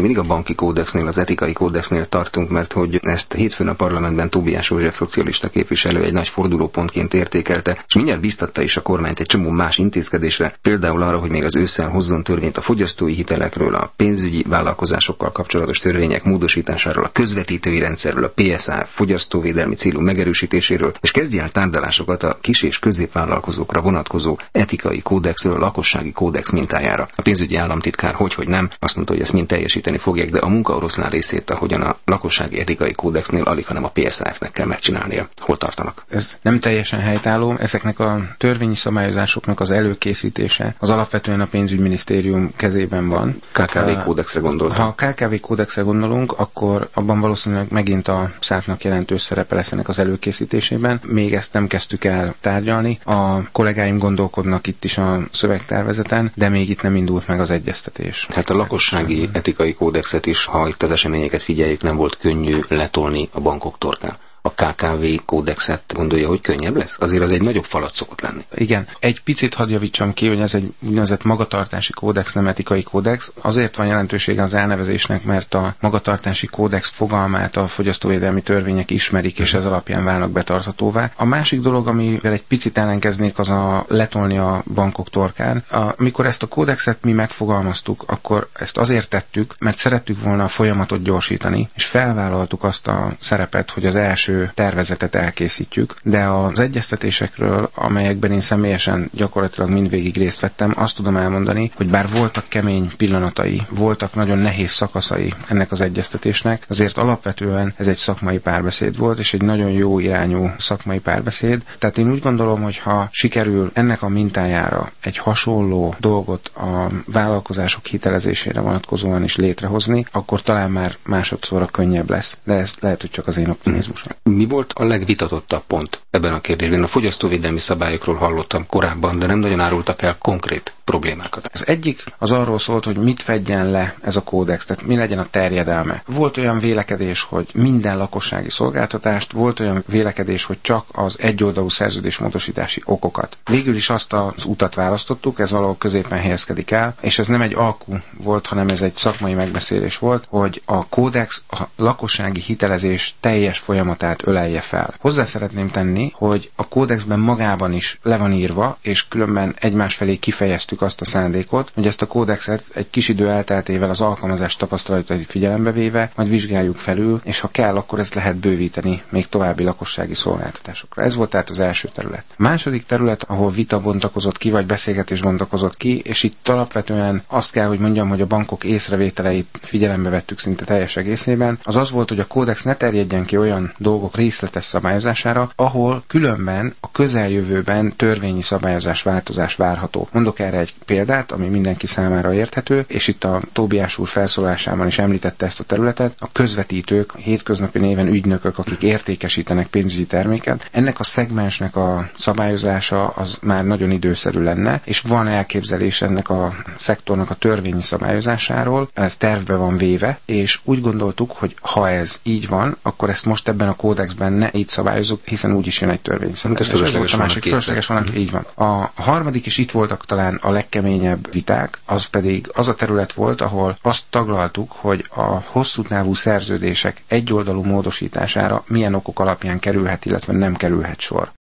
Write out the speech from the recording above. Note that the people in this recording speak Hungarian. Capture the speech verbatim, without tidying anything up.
mindig a banki kódexnél, az etikai kódexnél tartunk, mert hogy ezt hétfőn a parlamentben Tóbiás József szocialista képviselő egy nagy fordulópontként értékelte, és mindjárt biztatta is a kormányt egy csomó más intézkedésre, például arra, hogy még az ősszel hozzon törvényt a fogyasztói hitelekről, a pénzügyi vállalkozásokkal kapcsolatos törvények módosításáról, a közvetítői rendszerről, a pé es á fogyasztóvédelmi célú megerősítéséről, és kezdje el tárgyalásokat a kis- és középvállalkozókra vonatkozó etikai kódexről a lakossági kódex mintájára. A pénzügyi államtitkár hogy-hogy nem, azt mondta, hogy ezt mind teljesíteni fogják, de a munkaoroszlán részét, ahogyan a lakossági etikai kódexnél alig, hanem a pé es á ef-nek kell megcsinálnia. Hol tartanak? Ez nem teljesen helytálló. Ezeknek a törvényi szabályozásoknak az előkészítése az alapvetően a pénzügyminisztérium kezében van. ká ká vé kódexre gondoltam. Ha a ká ká vé kódexre gondolunk, akkor abban valószínűleg megint a szátnak jelentős szerepe lesz ennek az előkészítésében. Még ezt nem kezdtük el tárgyalni. A kollégáim gondolkodnak itt is a szövegtervezeten, de még itt nem indult meg az egyeztetés. Hát a lakossági etikai kódexet is, ha itt az eseményeket figyeljük, nem volt könnyű letolni a bankok torkán. A ká ká vé kódexet gondolja, hogy könnyebb lesz? Azért az egy nagyobb falat szokott lenni. Igen. Egy picit hadd javítsam ki, hogy ez egy úgynevezett magatartási kódex, nem etikai kódex. Azért van jelentősége az elnevezésnek, mert a magatartási kódex fogalmát a fogyasztóvédelmi törvények ismerik, és ez alapján válnak betartatóvá. A másik dolog, amivel egy picit ellenkeznék, az a letolni a bankok torkán. Amikor ezt a kódexet mi megfogalmaztuk, akkor ezt azért tettük, mert szerettük volna a folyamatot gyorsítani, és felvállaltuk azt a szerepet, hogy az első tervezetet elkészítjük, de az egyeztetésekről, amelyekben én személyesen gyakorlatilag mindvégig részt vettem, azt tudom elmondani, hogy bár voltak kemény pillanatai, voltak nagyon nehéz szakaszai ennek az egyeztetésnek, azért alapvetően ez egy szakmai párbeszéd volt, és egy nagyon jó irányú szakmai párbeszéd. Tehát én úgy gondolom, hogy ha sikerül ennek a mintájára egy hasonló dolgot a vállalkozások hitelezésére vonatkozóan is létrehozni, akkor talán már másodszorra könnyebb lesz. De ez lehet, hogy csak az én optimizmusom. Mi volt a legvitatottabb pont ebben a kérdésben? A fogyasztóvédelmi szabályokról hallottam korábban, de nem nagyon árultak el konkrét problémákat. Az egyik az arról szólt, hogy mit fedjen le ez a kódex, tehát mi legyen a terjedelme. Volt olyan vélekedés, hogy minden lakossági szolgáltatást, volt olyan vélekedés, hogy csak az egyoldalú szerződésmódosítási okokat. Végül is azt az utat választottuk, ez valahol középen helyezkedik el, és ez nem egy alkú volt, hanem ez egy szakmai megbeszélés volt, hogy a kódex a lakossági hitelezés teljes folyamatát ölelje fel. Hozzá szeretném tenni, hogy a kódexben magában is le van írva, és különben egymás felé kifejeztük azt a szándékot, hogy ezt a kódexet egy kis idő elteltével az alkalmazás tapasztalatait figyelembe véve, majd vizsgáljuk felül, és ha kell, akkor ezt lehet bővíteni még további lakossági szolgáltatásokra. Ez volt tehát az első terület. A második terület, ahol vita bontakozott ki, vagy beszélgetés bontakozott ki, és itt alapvetően azt kell, hogy mondjam, hogy a bankok észrevételeit figyelembe vettük szinte teljes egészében, az az volt, hogy a kódex ne terjedjen ki olyan dolgok részletes szabályozására, ahol különben a közeljövőben törvényi szabályozás változás várható. Mondok erre egy példát, ami mindenki számára érthető, és itt a Tóbiás úr felszólásában is említette ezt a területet, a közvetítők, hétköznapi néven ügynökök, akik értékesítenek pénzügyi terméket. Ennek a szegmensnek a szabályozása az már nagyon időszerű lenne, és van elképzelés ennek a szektornak a törvényi szabályozásáról, ez tervbe van véve, és úgy gondoltuk, hogy ha ez így van, akkor ezt most ebben a kódexben ne így szabályozunk, hiszen úgyis jön egy törvény. Ez fölösleges a másik fölösleges van, így van. A harmadik, és itt voltak talán a legkeményebb viták, az pedig az a terület volt, ahol azt taglaltuk, hogy a hosszú távú szerződések egyoldalú módosítására milyen okok alapján kerülhet, illetve nem kerülhet sor.